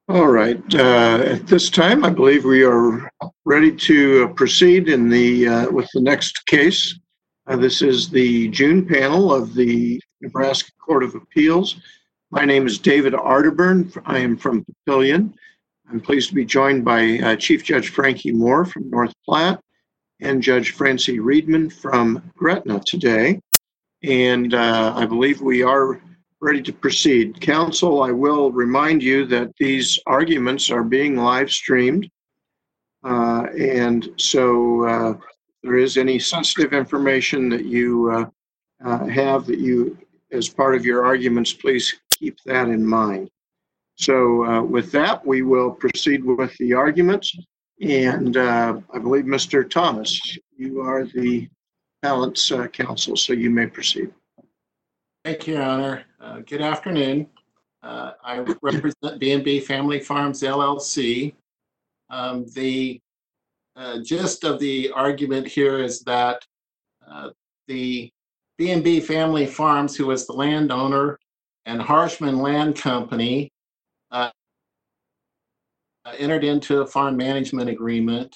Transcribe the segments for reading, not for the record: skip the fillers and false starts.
All right. At this time, I believe we are ready to proceed in with the next case. This is the June panel of the Nebraska Court of Appeals. My name is David Arterburn. I am from Papillion. I'm pleased to be joined by Chief Judge Frankie Moore from North Platte and Judge Francie Riedman from Gretna today. And I believe we are ready to proceed. Counsel, I will remind you that these arguments are being live streamed. And so if there is any sensitive information that you have that you, as part of your arguments, please keep that in mind. So with that, we will proceed with the arguments. And I believe, Mr. Thomas, you are the appellant's counsel, so you may proceed. Thank you, Your Honor. Good afternoon. I represent B&B Family Farms, LLC. The gist of the argument here is that the B&B Family Farms, who was the landowner, and Harshman Land Company entered into a farm management agreement,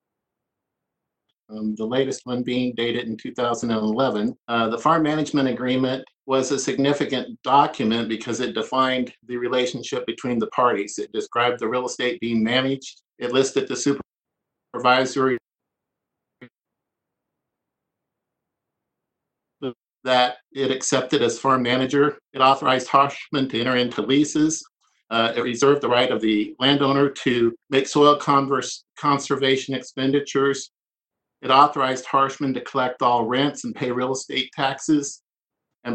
the latest one being dated in 2011. The farm management agreement was a significant document because it defined the relationship between the parties. It described the real estate being managed. It listed the supervisory that it accepted as farm manager. It authorized Harshman to enter into leases. It reserved the right of the landowner to make soil conservation expenditures. It authorized Harshman to collect all rents and pay real estate taxes and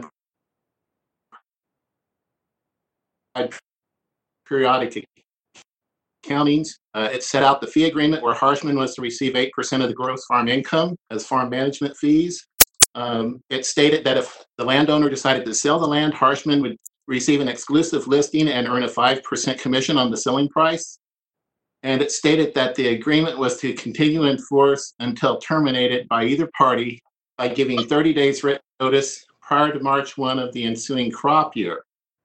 provide periodic accountings. It set out the fee agreement where Harshman was to receive 8% of the gross farm income as farm management fees. It stated that if the landowner decided to sell the land, Harshman would receive an exclusive listing and earn a 5% commission on the selling price. And it stated that the agreement was to continue in force until terminated by either party by giving 30 days written notice prior to March 1 of the ensuing crop year.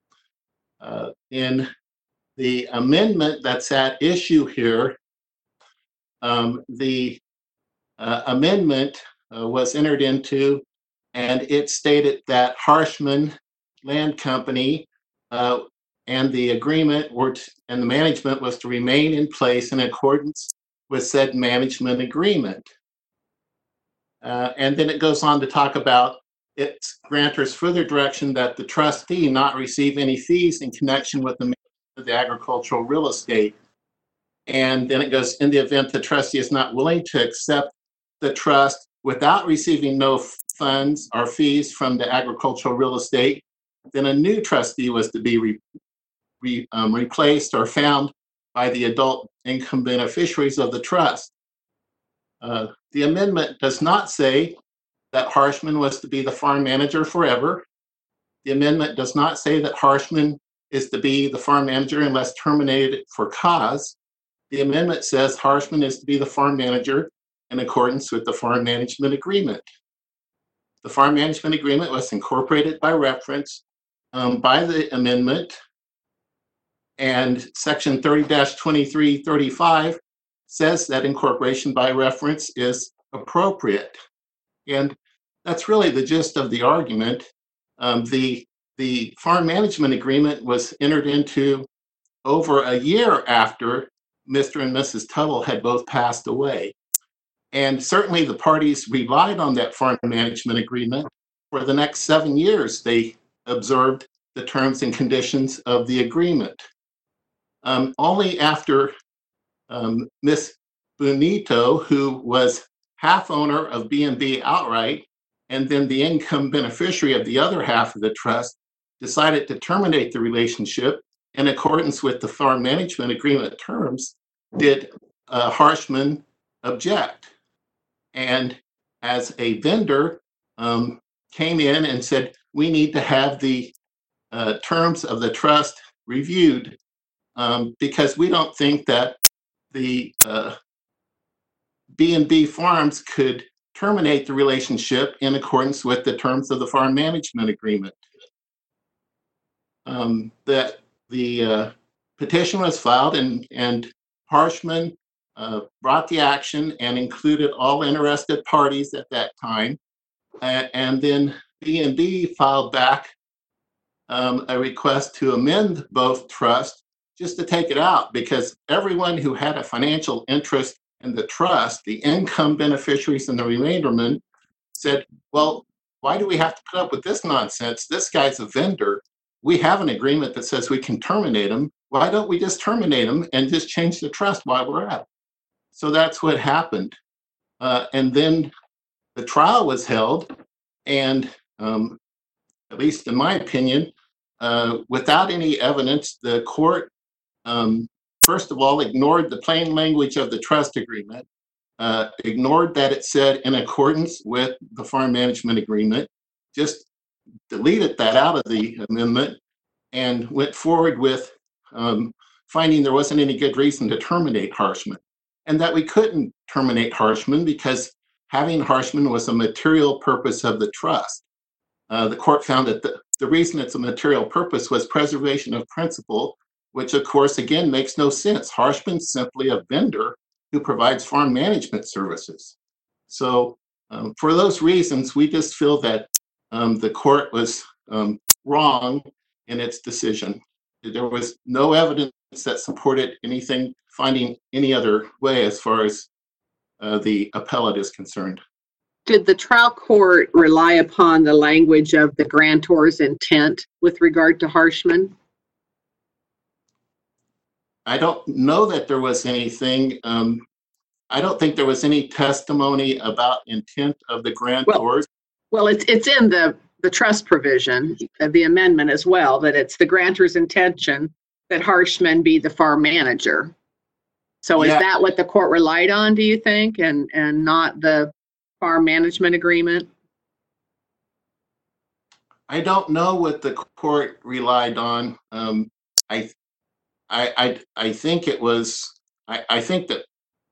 In the amendment that's at issue here, the amendment was entered into, and it stated that Harshman Land Company and the agreement and the management was to remain in place in accordance with said management agreement. And then it goes on to talk about its grantor's further direction that the trustee not receive any fees in connection with the management of the agricultural real estate. And then it goes, in the event the trustee is not willing to accept the trust without receiving no funds or fees from the agricultural real estate, then a new trustee was to be replaced or found by the adult income beneficiaries of the trust. The amendment does not say that Harshman was to be the farm manager forever. The amendment does not say that Harshman is to be the farm manager unless terminated for cause. The amendment says Harshman is to be the farm manager in accordance with the farm management agreement. The farm management agreement was incorporated by reference by the amendment, and section 30-2335 says that incorporation by reference is appropriate. And that's really the gist of the argument. The farm management agreement was entered into over a year after Mr. and Mrs. Tuttle had both passed away. And certainly the parties relied on that farm management agreement. For the next 7 years, they observed the terms and conditions of the agreement. Only after Ms. Bonito, who was half owner of B&B outright, and then the income beneficiary of the other half of the trust, decided to terminate the relationship in accordance with the farm management agreement terms, did Harshman object. And as a vendor, came in and said, we need to have the terms of the trust reviewed because we don't think that the B&B Farms could terminate the relationship in accordance with the terms of the farm management agreement. That the petition was filed, and Harshman brought the action and included all interested parties at that time. And then B&B filed back a request to amend both trusts just to take it out, because everyone who had a financial interest in the trust, the income beneficiaries and the remaindermen, said, well, why do we have to put up with this nonsense? This guy's a vendor. We have an agreement that says we can terminate him. Why don't we just terminate him and just change the trust while we're at it? So that's what happened. And then the trial was held, and at least in my opinion, without any evidence, the court, first of all, ignored the plain language of the trust agreement, ignored that it said in accordance with the farm management agreement, just deleted that out of the amendment, and went forward with finding there wasn't any good reason to terminate Harshman, and that we couldn't terminate Harshman because having Harshman was a material purpose of the trust. The court found that the reason it's a material purpose was preservation of principle, which of course, again, makes no sense. Harshman's simply a vendor who provides farm management services. So for those reasons, we just feel that the court was wrong in its decision. There was no evidence that supported anything, finding any other way as far as the appellate is concerned. Did the trial court rely upon the language of the grantor's intent with regard to Harshman? I don't know that there was anything. I don't think there was any testimony about intent of the grantors. Well, it's in the trust provision of the amendment as well, that it's the grantor's intention that Harshman be the farm manager. So is that what the court relied on, do you think, and not the farm management agreement? I don't know what the court relied on. I think it was. I think that.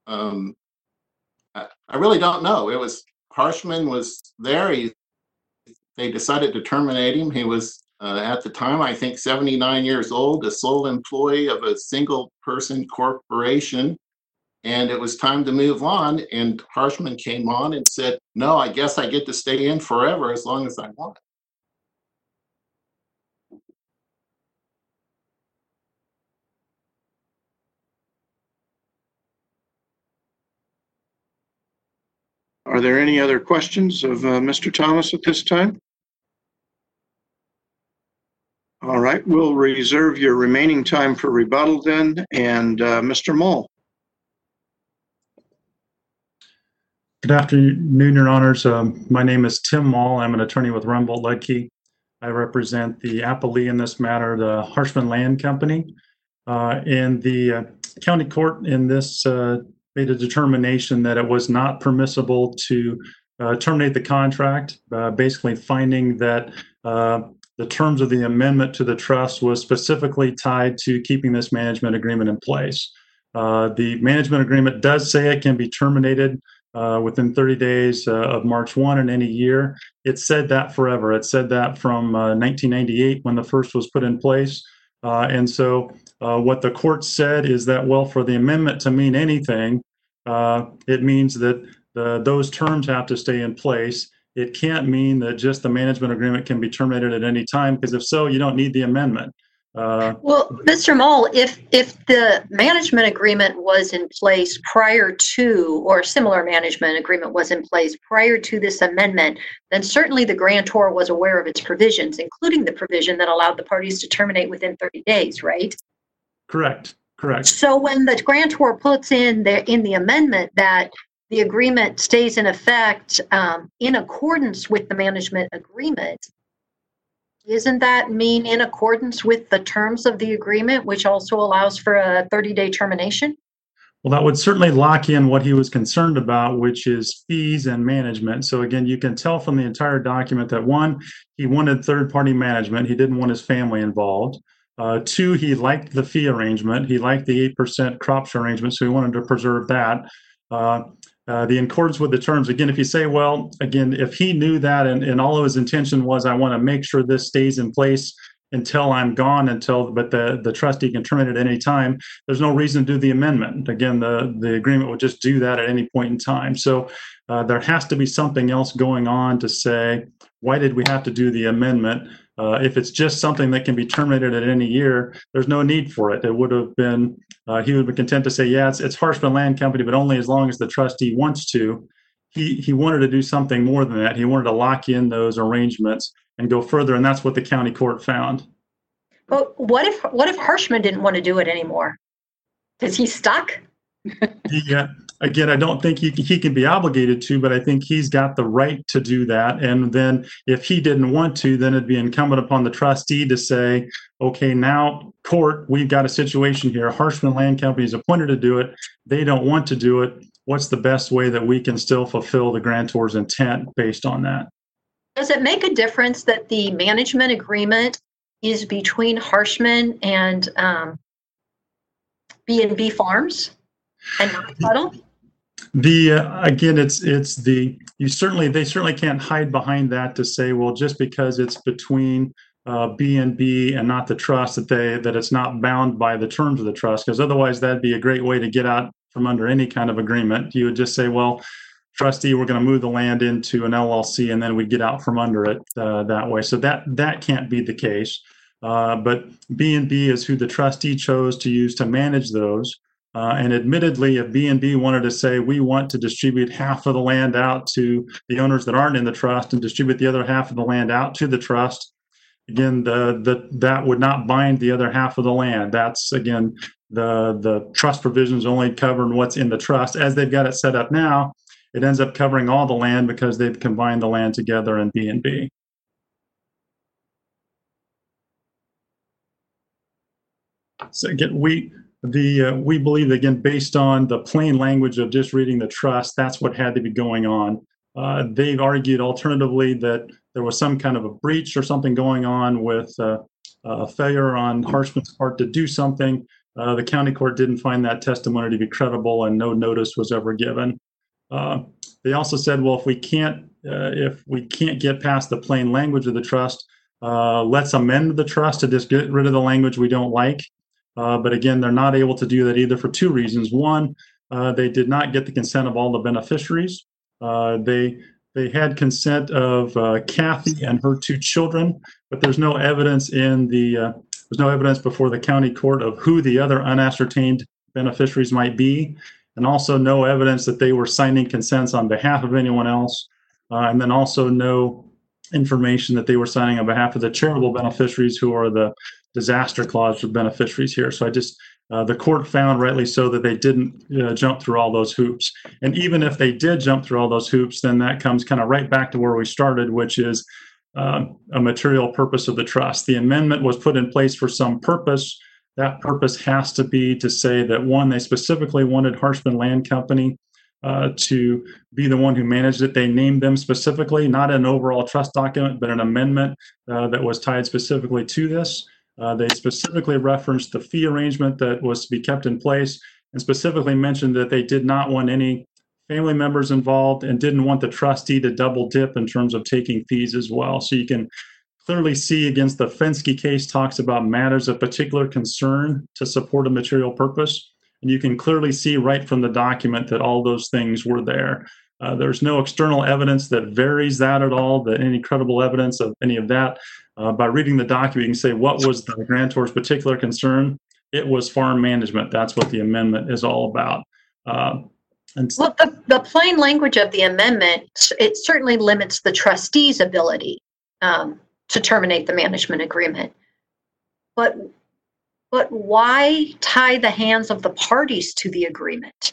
I really don't know. It was Harshman was there. They decided to terminate him. He was at the time, I think, 79 years old, a sole employee of a single person corporation. And it was time to move on. And Harshman came on and said, no, I guess I get to stay in forever as long as I want. Are there any other questions of Mr. Thomas at this time? All right, we'll reserve your remaining time for rebuttal then. And Mr. Mull. Good afternoon, Your Honors. My name is Tim Mull. I'm an attorney with Rumboldt Ludke. I represent the appellee in this matter, the Harshman Land Company. And the county court in this made a determination that it was not permissible to terminate the contract, basically finding that the terms of the amendment to the trust was specifically tied to keeping this management agreement in place. The management agreement does say it can be terminated within 30 days of March 1 in any year. It said that forever. It said that from 1998 when the first was put in place. And so what the court said is that, well, for the amendment to mean anything, it means that those terms have to stay in place. It can't mean that just the management agreement can be terminated at any time, because if so, you don't need the amendment. Well, Mr. Mull, if the management agreement was in place prior to, or similar management agreement was in place prior to this amendment, then certainly the grantor was aware of its provisions, including the provision that allowed the parties to terminate within 30 days, right? Correct. So when the grantor puts in the amendment that the agreement stays in effect in accordance with the management agreement, isn't that mean in accordance with the terms of the agreement, which also allows for a 30-day termination? Well, that would certainly lock in what he was concerned about, which is fees and management. So again, you can tell from the entire document that, one, he wanted third-party management. He didn't want his family involved. Two, he liked the fee arrangement. He liked the 8% crop share arrangement, so he wanted to preserve that. The in accordance with the terms, again, if you say, well, again, if he knew that and all of his intention was, I want to make sure this stays in place until I'm gone, but the trustee can terminate at any time. There's no reason to do the amendment. Again, the agreement would just do that at any point in time. So there has to be something else going on to say, why did we have to do the amendment? If it's just something that can be terminated at any year, there's no need for it. It would have been, he would be content to say, yeah, it's Harshman Land Company, but only as long as the trustee wants to. He wanted to do something more than that. He wanted to lock in those arrangements and go further, and that's what the county court found. But what if Harshman didn't want to do it anymore? Is he stuck? Again, I don't think he can be obligated to, but I think he's got the right to do that. And then if he didn't want to, then it'd be incumbent upon the trustee to say, okay, now court, we've got a situation here. Harshman Land Company is appointed to do it. They don't want to do it. What's the best way that we can still fulfill the grantor's intent based on that? Does it make a difference that the management agreement is between Harshman and B&B Farms and not Tuttle? Again, they certainly can't hide behind that to say, well, just because it's between B&B and not the trust, that it's not bound by the terms of the trust, because otherwise that'd be a great way to get out from under any kind of agreement. You would just say, well, trustee, we're going to move the land into an LLC, and then we get out from under it that way. So that can't be the case. But B&B is who the trustee chose to use to manage those. And admittedly, if B&B wanted to say, we want to distribute half of the land out to the owners that aren't in the trust and distribute the other half of the land out to the trust, again, that would not bind the other half of the land. That's, again, the trust provisions only cover what's in the trust. As they've got it set up now, it ends up covering all the land because they've combined the land together in B&B. So again, we believe, again, based on the plain language of just reading the trust, that's what had to be going on. They've argued alternatively that there was some kind of a breach or something going on with a failure on Harshman's part to do something. The county court didn't find that testimony to be credible, and no notice was ever given. They also said, well, if we can't get past the plain language of the trust, let's amend the trust to just get rid of the language we don't like. But again, they're not able to do that either for two reasons. One, they did not get the consent of all the beneficiaries. They had consent of Kathy and her two children, but there's no evidence before the county court of who the other unascertained beneficiaries might be, and also no evidence that they were signing consents on behalf of anyone else, and then also no information that they were signing on behalf of the charitable beneficiaries, who are the disaster clause for beneficiaries here. So the court found, rightly so, that they didn't jump through all those hoops. And even if they did jump through all those hoops, then that comes kind of right back to where we started, which is a material purpose of the trust. The amendment was put in place for some purpose. That purpose has to be to say that, one, they specifically wanted Harshman Land Company to be the one who managed it. They named them specifically, not an overall trust document, but an amendment that was tied specifically to this. They specifically referenced the fee arrangement that was to be kept in place, and specifically mentioned that they did not want any family members involved and didn't want the trustee to double dip in terms of taking fees as well. So you can clearly see, against the Fenske case, talks about matters of particular concern to support a material purpose. And you can clearly see right from the document that all those things were there. There's no external evidence that varies that at all, that any credible evidence of any of that. By reading the document, you can say, what was the grantor's particular concern? It was farm management. That's what the amendment is all about. Well, the plain language of the amendment, it certainly limits the trustee's ability to terminate the management agreement. But why tie the hands of the parties to the agreement?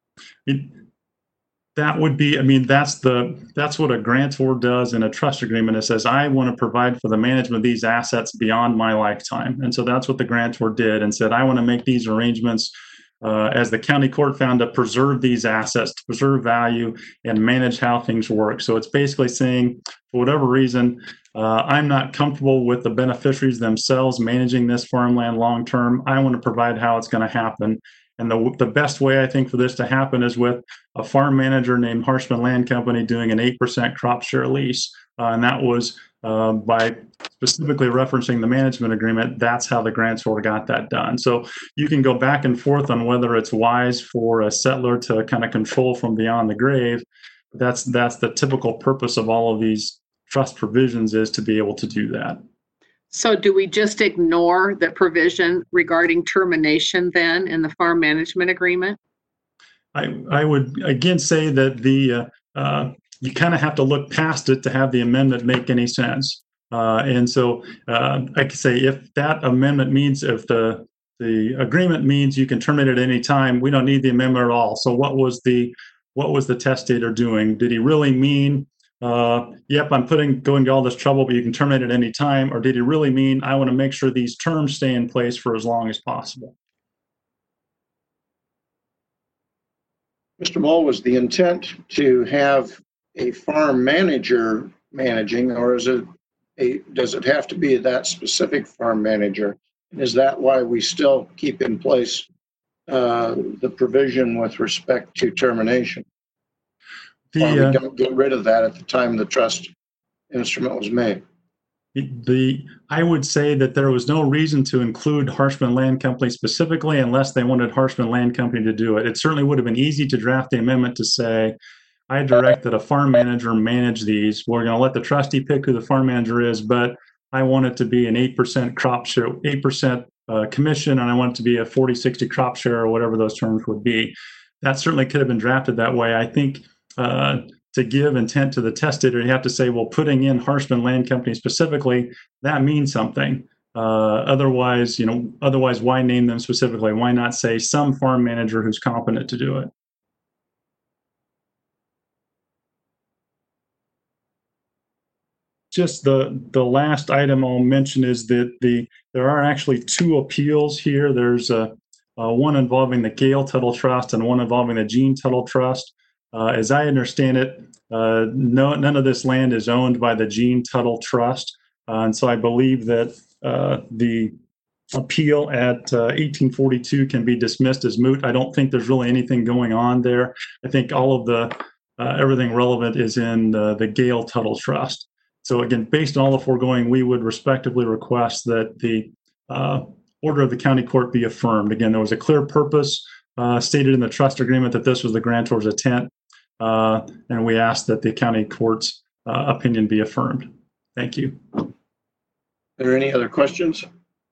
That would be, that's what a grantor does in a trust agreement. It says, I want to provide for the management of these assets beyond my lifetime. And so that's what the grantor did, and said, I want to make these arrangements as the county court found, to preserve these assets, to preserve value and manage how things work. So it's basically saying, for whatever reason, I'm not comfortable with the beneficiaries themselves managing this farmland long term. I want to provide how it's going to happen. And the best way, I think, for this to happen is with a farm manager named Harshman Land Company doing an 8% crop share lease. And that was by specifically referencing the management agreement, that's how the grantor got that done. So you can go back and forth on whether it's wise for a settler to kind of control from beyond the grave. That's the typical purpose of all of these trust provisions, is to be able to do that. So do we just ignore the provision regarding termination then in the farm management agreement? I would again say that you kind of have to look past it to have the amendment make any sense. And so I could say if that amendment means, if the agreement means you can terminate at any time, we don't need the amendment at all. So what was the testator doing? Did he really mean, yep, I'm going to all this trouble, but you can terminate at any time? Or did he really mean, I want to make sure these terms stay in place for as long as possible? Mr. Moll, was the intent to have a farm manager managing, or does it have to be that specific farm manager? And is that why we still keep in place the provision with respect to termination? Or we don't get rid of that at the time the trust instrument was made? I would say that there was no reason to include Harshman Land Company specifically unless they wanted Harshman Land Company to do it. It certainly would have been easy to draft the amendment to say, I direct that a farm manager manage these. We're going to let the trustee pick who the farm manager is, but I want it to be an 8% crop share, 8% commission, and I want it to be a 40-60 crop share, or whatever those terms would be. That certainly could have been drafted that way. I think to give intent to the testator, you have to say, well, putting in Harshman Land Company specifically, that means something. Otherwise, why name them specifically? Why not say some farm manager who's competent to do it? Just the last item I'll mention is that there are actually two appeals here. There's one involving the Gale Tuttle Trust and one involving the Gene Tuttle Trust. As I understand it, none of this land is owned by the Gene Tuttle Trust. And so I believe that the appeal at 1842 can be dismissed as moot. I don't think there's really anything going on there. I think all of everything relevant is in the Gale Tuttle Trust. So again, based on all the foregoing, we would respectively request that the order of the county court be affirmed. Again, there was a clear purpose stated in the trust agreement that this was the grantor's intent, and we ask that the county court's opinion be affirmed. Thank you. Are there any other questions?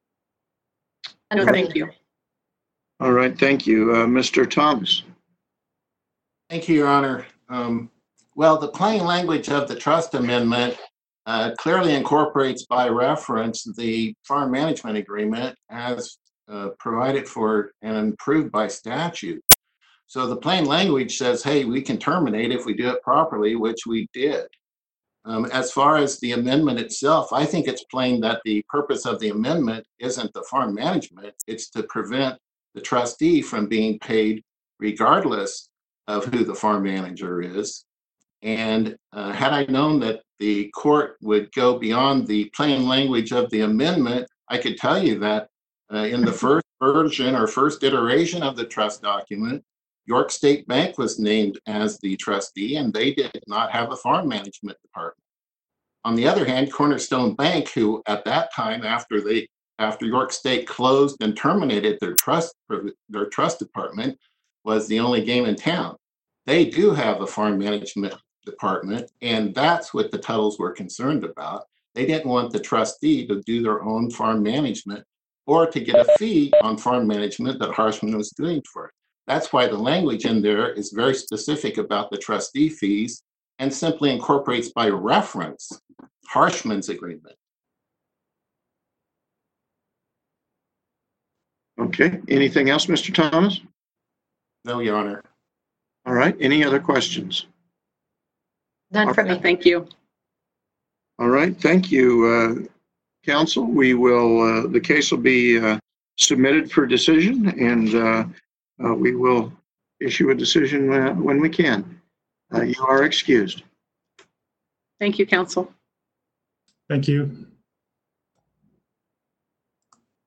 No, thank you. All right, thank you. Mr. Thomas. Thank you, Your Honor. Well, the plain language of the trust amendment clearly incorporates by reference the farm management agreement as provided for and approved by statute. So the plain language says, hey, we can terminate if we do it properly, which we did. As far as the amendment itself, I think it's plain that the purpose of the amendment isn't the farm management. It's to prevent the trustee from being paid regardless of who the farm manager is. And had I known that the court would go beyond the plain language of the amendment, I could tell you that in the first version or first iteration of the trust document, York State Bank was named as the trustee, and they did not have a farm management department. On the other hand, Cornerstone Bank, who at that time, after York State closed and terminated their trust department, was the only game in town. They do have a farm management department, and that's what the Tuttles were concerned about. They didn't want the trustee to do their own farm management or to get a fee on farm management that Harshman was doing for it. That's why the language in there is very specific about the trustee fees and simply incorporates by reference Harshman's agreement. Okay, anything else, Mr. Thomas? No, Your Honor. All right, any other questions? None from me. Thank you. All right, thank you, counsel. We will, the case will be submitted for decision, and we will issue a decision when we can. You are excused. Thank you, counsel. Thank you.